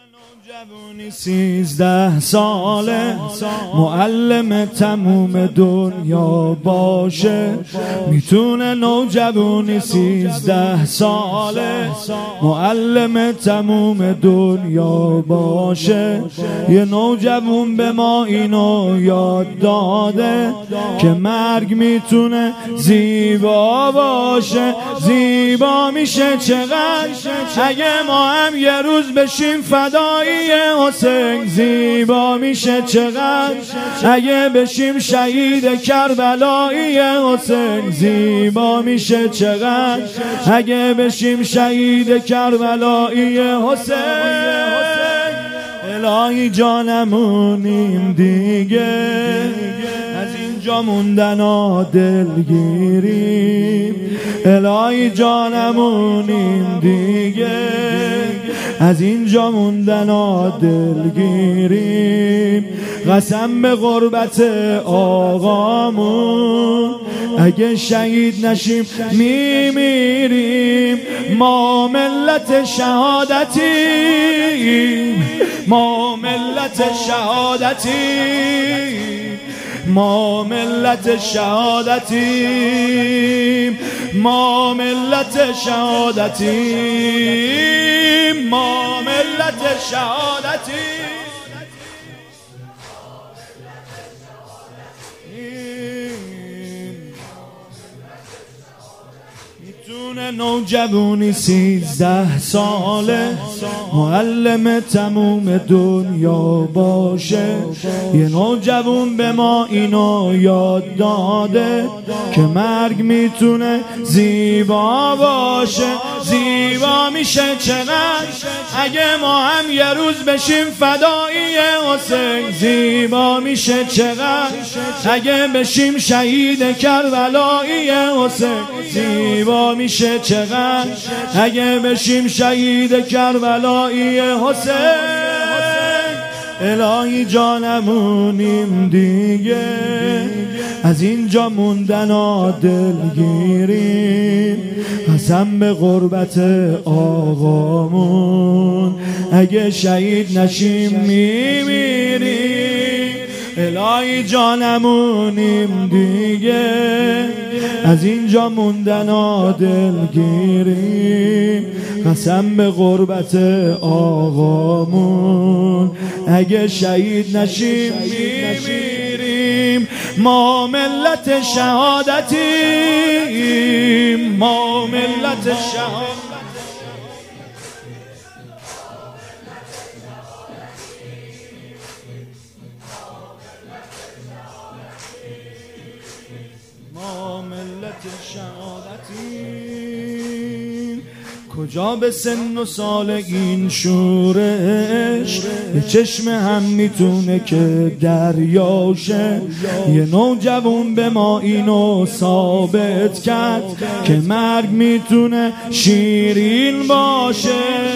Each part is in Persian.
نوجوانی 13 ساله معلم تموم دنیا باشه. میتونه نوجوانی 13 ساله معلم تموم دنیا باشه. یه نوجوان به ما اینو یاد داده که مرگ میتونه زیبا باشه. زیبا میشه چقدر اگه ما هم یه روز بشیم فدایی حسین. زیبا میشه چقدر اگه بشیم شهید کربلایی حسین. زیبا میشه چقدر اگه بشیم شهید کربلایی حسین. الهی جانمونیم دیگه از اینجا موندن دلگیریم. الهی جانمونیم دیگه از اینجا موندن دلگیریم. قسم به غربت آقامون اگه شهید نشیم میمیریم. ما ملت شهادتیم، ما ملت شهادتیم، ما ملت شهادتیم، ما ملت شهادتیم، ما ملت شهادتیم. میتونه نوجوانی 13 ساله معلم تموم دنیا باشه. یه نوجوان به ما اینو یاد داده که مرگ میتونه زیبا باشه. زیبا میشه چقدر اگه ما هم یه روز بشیم فدایی حسین. زیبا میشه چقدر اگه بشیم شهید کربلایی حسین. زیبا میشه چقدر اگه بشیم شهید کربلایی حسین. الهی جانمونیم دیگه از اینجا موندن دلگیریم. قسم به غربت آقامون اگه شهید نشیم میمیریم. الهی جانمونیم دیگه از اینجا موندن دلگیریم. قسم به غربت آقامون اگه شهید نشیم میمیریم. ما ملت شهادتیم، ما ملت شهادتیم. ما ملت شهادتیم. کجا به سن و سال این شورش به چشم هم میتونه که دریاشه. یه نوجوان به ما اینو ثابت کرد که مرگ میتونه شیرین باشه.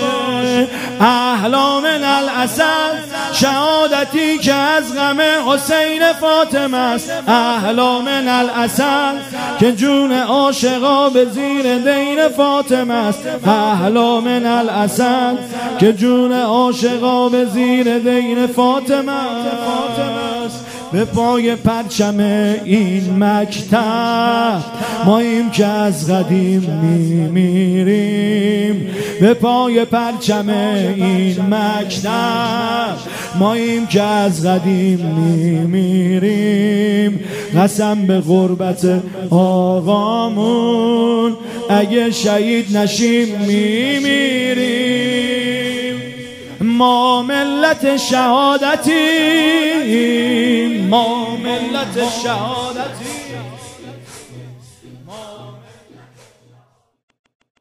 احلام من الاسد شهادتی که از غم حسین فاطمه است. احلام من الاسد که جون عاشقا به زیر دین فاطمه است. احلام من الاسد که جون عاشقا به زیر دین فاطمه است. به پای پرچم این مکتب ماییم که از قدیم میمیریم. به پای پرچم این مکتب ماییم که از قدیم میمیریم. قسم به غربت آقامون اگه شهید نشیم میمیریم. ما ملت شهادتیم، ما ملت شهادتیم.